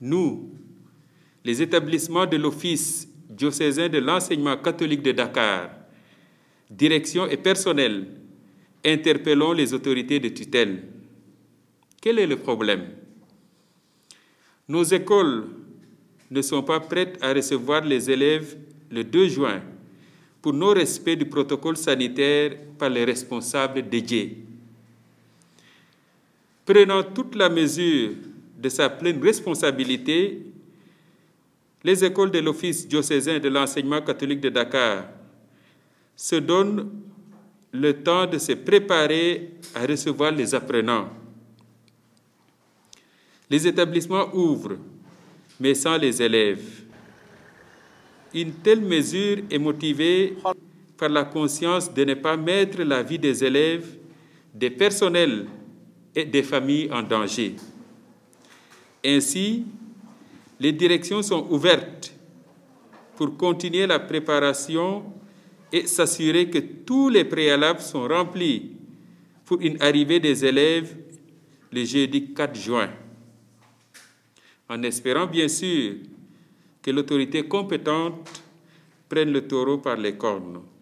nous, les établissements de l'Office diocésain de l'enseignement catholique de Dakar, direction et personnel, interpellons les autorités de tutelle. Quel est le problème? Nos écoles ne sont pas prêtes à recevoir les élèves le 2 juin pour non-respect du protocole sanitaire par les responsables dédiés. Prenant toute la mesure de sa pleine responsabilité, les écoles de l'Office diocésain de l'enseignement catholique de Dakar se donnent le temps de se préparer à recevoir les apprenants. Les établissements ouvrent, mais sans les élèves. Une telle mesure est motivée par la conscience de ne pas mettre la vie des élèves, des personnels et des familles en danger. Ainsi, les directions sont ouvertes pour continuer la préparation et s'assurer que tous les préalables sont remplis pour une arrivée des élèves le jeudi 4 juin. En espérant bien sûr que l'autorité compétente prenne le taureau par les cornes.